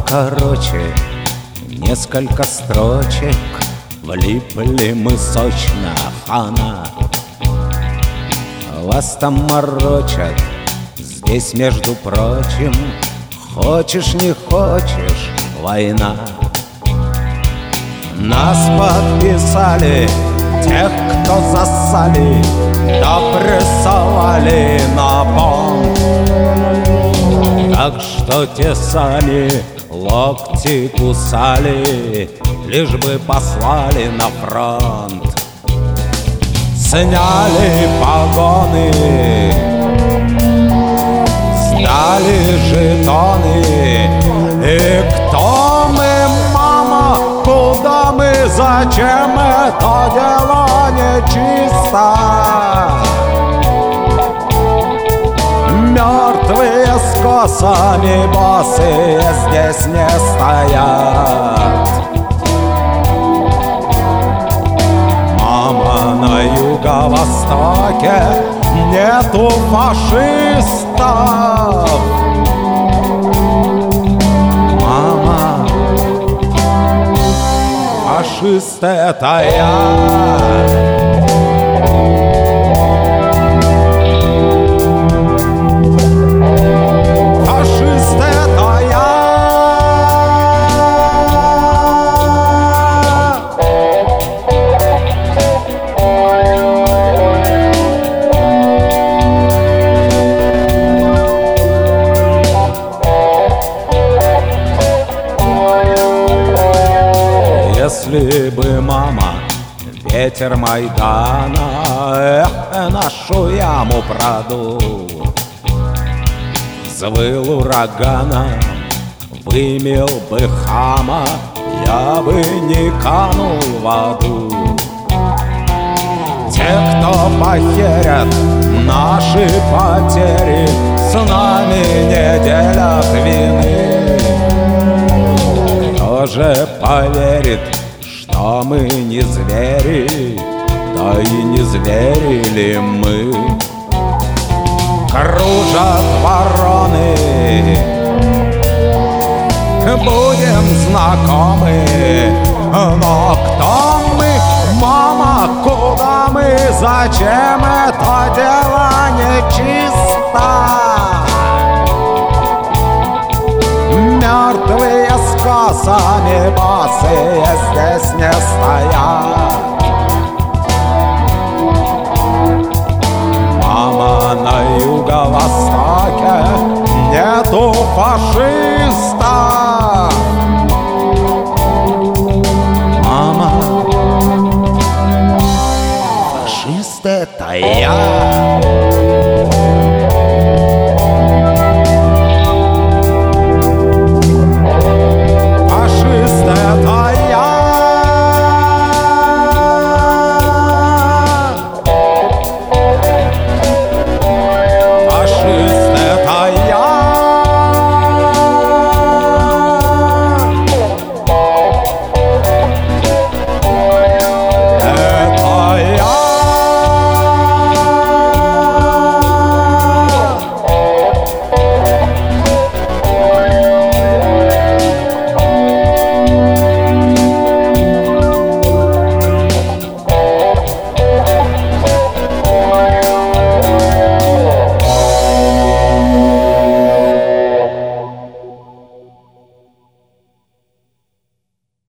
короче, несколько строчек, влипли мы сочно, хана. Вас там морочат, здесь, между прочим, хочешь не хочешь, война. Нас подписали, тех, кто засали, да прессовали на понт. Так что тесали, локти кусали, лишь бы послали на фронт. Сняли погоны, сдали жетоны. И кто мы, мама, куда мы, зачем, это дело нечисто. Мертвые с косами босые здесь не стоят. Мама, на юго-востоке нету фашистов. Мама, фашист — это я. Если бы, мама, ветер Майдана нашу яму продул, взвыл ураганом, вымел бы хама, я бы не канул в аду. Те, кто похерят наши потери, с нами не делят вины. Кто же поверит, что мы не звери, да и не зверили мы. Кружат вороны, будем знакомы. Но кто мы, мама, куда мы, зачем, это дело нечисто. Мертвые с косами босые здесь не стоят. Мама, на юго-востоке нету фашистов. Мама, фашист — это я.